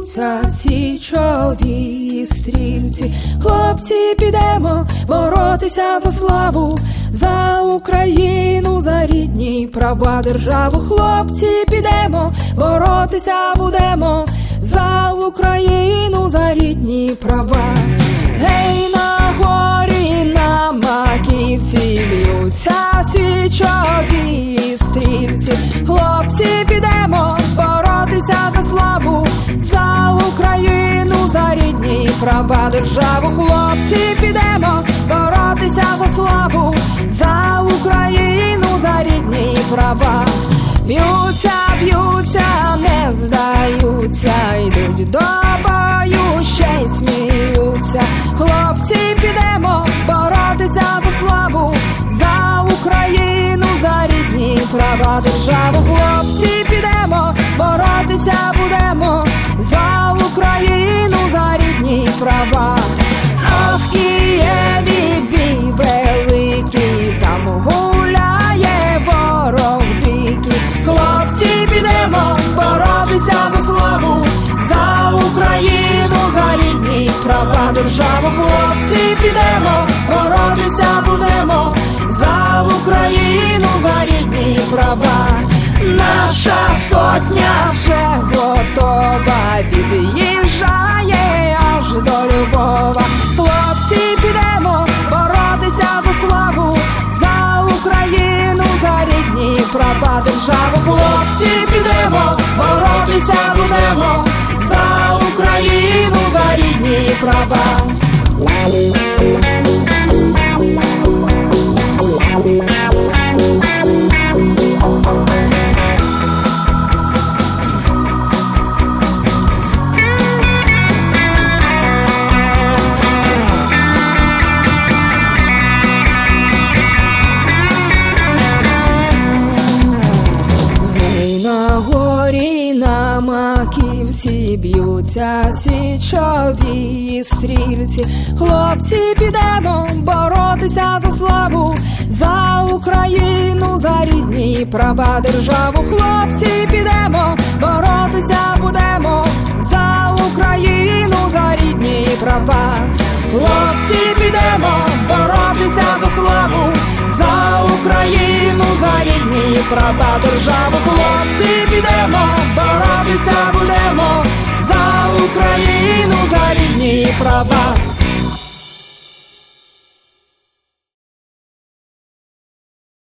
б'ються січові стрільці. Хлопці, підемо боротися за славу, за Україну, за рідні права, державу. Хлопці, підемо боротися будемо за Україну, за рідні права. Гей, на горі, на Маківці б'ються січові стрільці. Хлопці, підемо боротися за славу, за Україну, за рідні права, державу. Хлопці, підемо боротися за славу, за Україну, за рідні права. Б'ються, б'ються, не здаються, йдуть до бою, ще й сміються. Хлопці, підемо боротися за славу, за Україну, за рідні права, державу. Хлопці, підемо боротися будемо за Україну, за рідні права. А в Києві бій великий, там гуляє ворог дикий. Хлопці, підемо боротися за славу, за Україну, за рідні права, державу. Хлопці, підемо боротися будемо за Україну, за рідні права. Наша сотня вже готова, від'їжджає аж до Львова. Хлопці, підемо боротися за славу, за Україну, за рідні права, державу. Хлопці, підемо боротися будемо за Україну, за рідні права. На Маківці б'ються січові стрільці. Хлопці, підемо боротися за славу, за Україну, за рідні права, державу. Хлопці, підемо боротися будемо за Україну, за рідні права. Хлопці, підемо боротися за славу, за Україну, за рідні права, державу. Хлопці, підемо боротися будемо за Україну, за рідні права.